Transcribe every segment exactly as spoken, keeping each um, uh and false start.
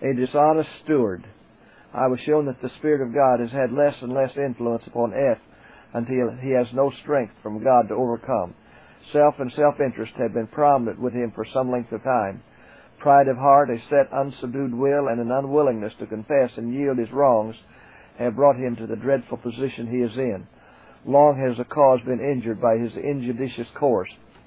A dishonest steward. I was shown that the Spirit of God has had less and less influence upon F until he has no strength from God to overcome. Self and self-interest have been prominent with him for some length of time. Pride of heart, a set, unsubdued will, and an unwillingness to confess and yield his wrongs have brought him to the dreadful position he is in. Long has the cause been injured by his injudicious course.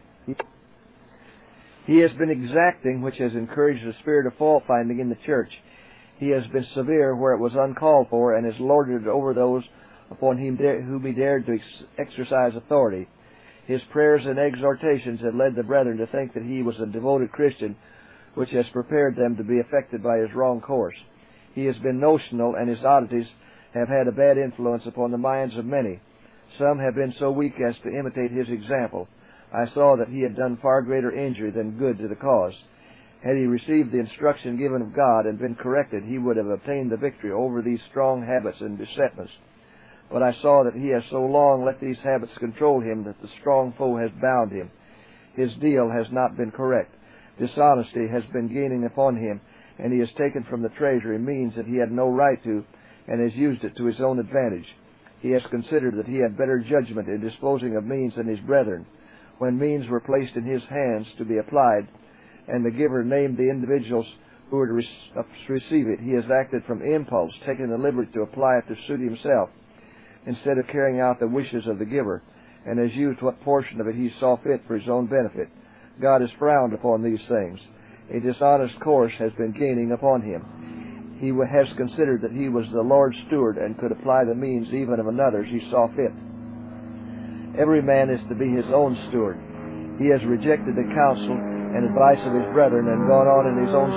He has been exacting, which has encouraged the spirit of fault-finding in the church. He has been severe where it was uncalled for, and has lorded it over those upon whom he dared to ex- exercise authority. His prayers and exhortations have led the brethren to think that he was a devoted Christian, which has prepared them to be affected by his wrong course. He has been notional, and his oddities have had a bad influence upon the minds of many. Some have been so weak as to imitate his example. I saw that he had done far greater injury than good to the cause. Had he received the instruction given of God and been corrected, he would have obtained the victory over these strong habits and besetments. But I saw that he has so long let these habits control him that the strong foe has bound him. His deal has not been correct. Dishonesty has been gaining upon him, and he has taken from the treasury means that he had no right to, and has used it to his own advantage. He has considered that he had better judgment in disposing of means than his brethren. When means were placed in his hands to be applied, and the giver named the individuals who were to receive it, he has acted from impulse, taking the liberty to apply it to suit himself, instead of carrying out the wishes of the giver, and has used what portion of it he saw fit for his own benefit. God has frowned upon these things. A dishonest course has been gaining upon him. He has considered that he was the Lord's steward and could apply the means even of another's he saw fit. Every man is to be his own steward. He has rejected the counsel and advice of his brethren and gone on in his own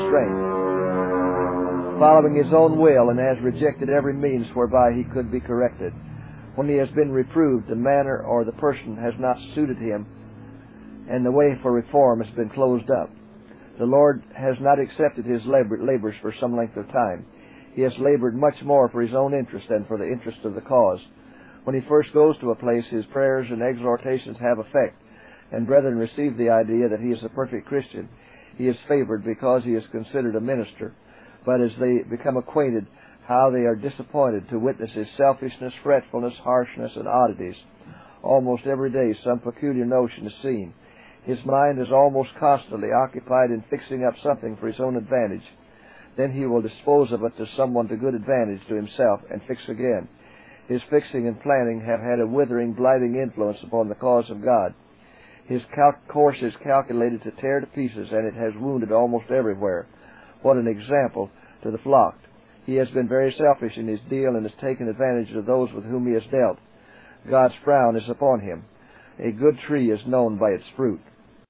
strength, following his own will, and has rejected every means whereby he could be corrected. When he has been reproved, the manner or the person has not suited him, and the way for reform has been closed up. The Lord has not accepted his labor, labors for some length of time. He has labored much more for his own interest than for the interest of the cause. When he first goes to a place, his prayers and exhortations have effect, and brethren receive the idea that he is a perfect Christian. He is favored because he is considered a minister. But as they become acquainted, how they are disappointed to witness his selfishness, fretfulness, harshness, and oddities. Almost every day some peculiar notion is seen. His mind is almost constantly occupied in fixing up something for his own advantage. Then he will dispose of it to someone to good advantage to himself, and fix again. His fixing and planning have had a withering, blighting influence upon the cause of God. His cal- course is calculated to tear to pieces, and it has wounded almost everywhere. What an example to the flock! He has been very selfish in his deal, and has taken advantage of those with whom he has dealt. God's frown is upon him. A good tree is known by its fruit.